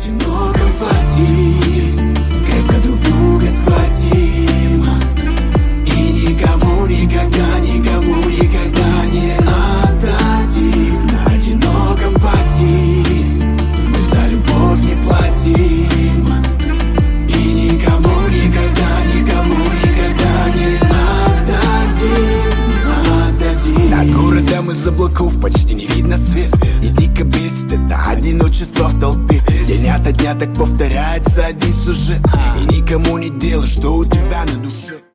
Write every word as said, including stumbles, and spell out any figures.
одиноком пути крепко друг друга схватим и никому никогда, никому никогда не отдадим. На одиноком пути мы за любовь не платим и никому никогда, никому никогда не отдадим, не отдадим. Над городом из облаков почти не видно свет, и дико бесит это одиночество в толпе. День ото дня так повторяется один сюжет, и никому не дело, что у тебя на душе.